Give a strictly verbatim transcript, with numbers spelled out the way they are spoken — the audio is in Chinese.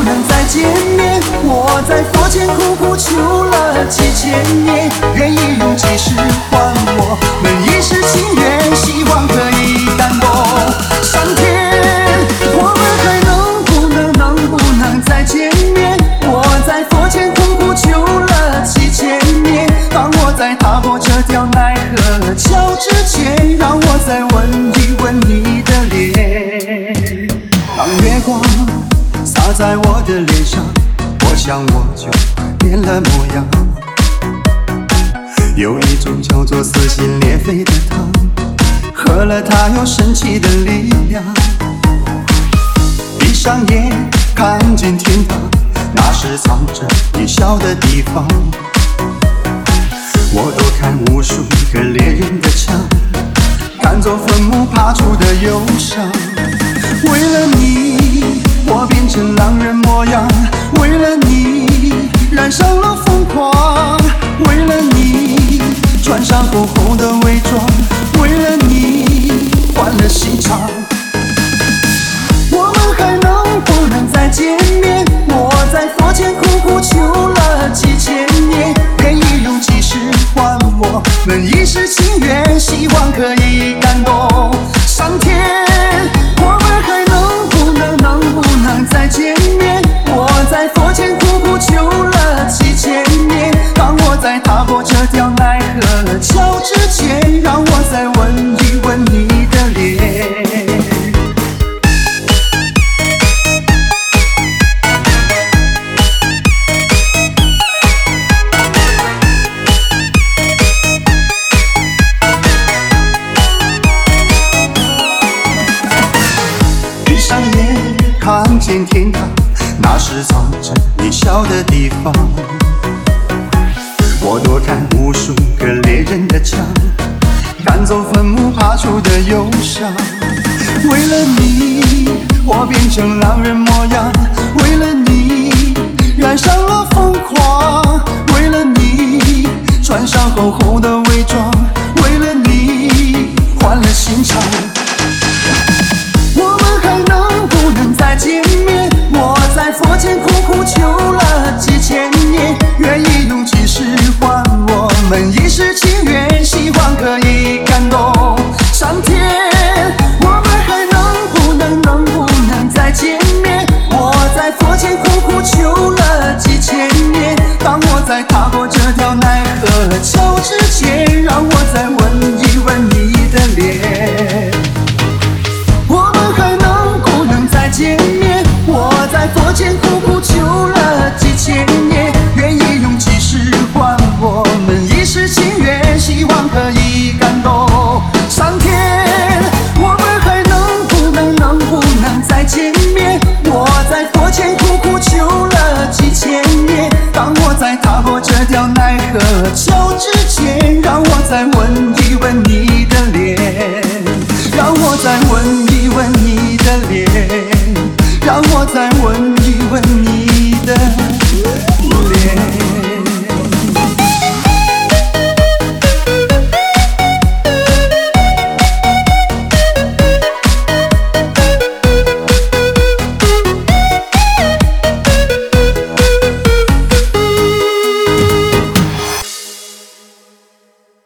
能再见面。我在佛前苦苦求了几千年，愿意用几世还我们一世情缘，希望可以感动上天。我们还能不能能不能再见面？我在佛前苦苦求了几千年，当我在踏过这条奈何桥之前，让我再吻一吻你的脸。当月光洒在我的脸上，我想我就变了模样。有一种叫做撕心裂肺的汤，喝了它有神奇的力量。闭上眼看见天堂，那是藏着你笑的地方。我躲开无数个猎人的枪，赶走坟墓爬出的忧伤。为了你，我变成狼人模样；为了你，染上了疯狂；为了你，穿上厚厚的伪装；为了你，换了心肠。我们还能不能再见面？我在佛前苦苦求了几千年，愿意用几世还我们一世情缘，希望可以感动上天。我们还能不能能不能再见面？我在佛前苦苦求了几千年，当我在踏过这条奈何桥之前，让我再吻一吻你的脸。看见天堂，那是藏着你笑的地方。我躲开无数个猎人的枪，赶走坟墓爬出的忧伤。为了你，我变成狼人模样；为了你，染上了疯狂；为了你，穿上厚厚的伪装；为了你，换了心肠。我们还能不能再见面？我在佛前苦苦求了几千年，愿意用几世还我们一世情缘，希望可以感动上天。我们还能不能能不能再见面？我在佛前苦苦求了几千年，当我在踏过这条奈何桥之前，让我再吻一吻你的脸。我们还能不能再见面？我在佛前